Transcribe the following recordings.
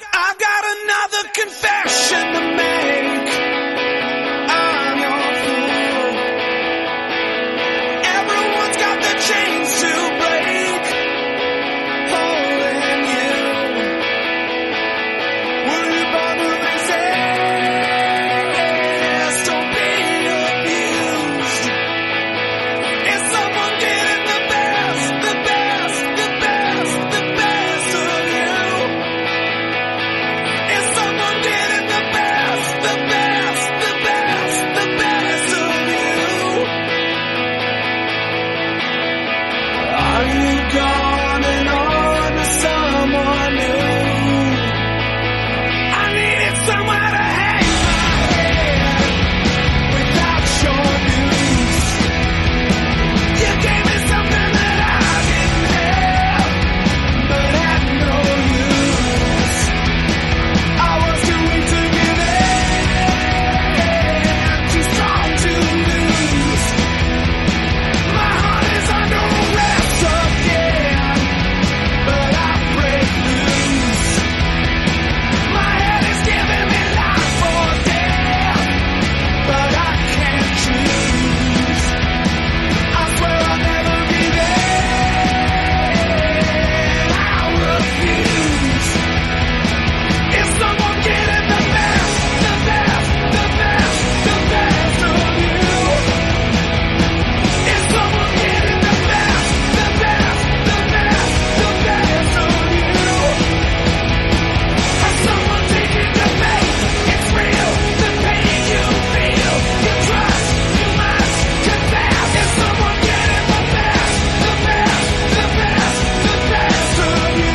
I've got another confession to make. I'm your fool. Everyone's got the chains to break, holding you. Were you born to resist or be abused? Is someone getting the best, the best, the best, the best of you? Is someone getting the best, the best, the best, the best of you? Are you gone and on to someone new? I needed somewhere to hang my head without your news. You gave me something that I didn't have, but had no use. I was too weak to give in, too strong to lose. My heart is under arrest again, but I break loose. My head is giving me life or death, but I can't choose. I swear I'll never be there. I refuse. Is someone getting the best, the best, the best, the best of you? Is someone getting the best, the best, the best, the best of you? Has someone taken your faith? It's real, the pain you feel. You trust, you must confess. Is someone getting the best, the best, the best, the best of you?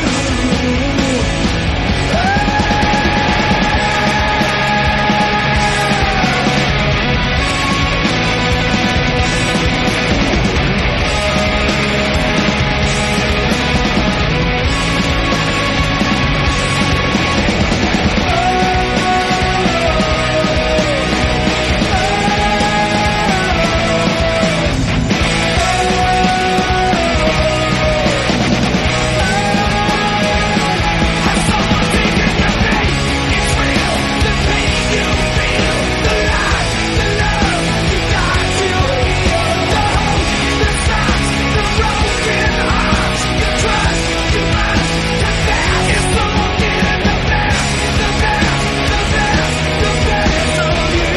Has someone taken your faith? It's real, the pain you feel. The lies, the love you got to heal. The hope, the signs, the broken hearts. You trust, you must confess. Is someone getting the best, the best, the best, the best of you?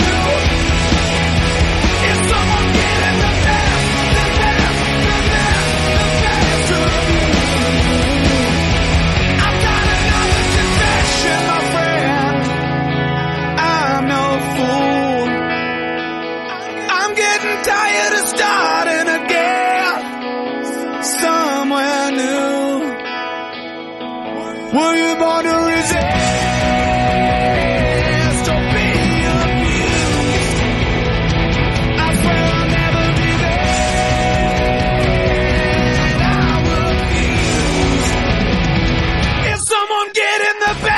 Is someone getting the best, the best, the best, the best of you? I've got another confession, my friend. I'm no fool. I'm getting tired of starting again somewhere new. Were you born to resist or be abused? I swear I'll never be there. I refuse. Is someone getting the best?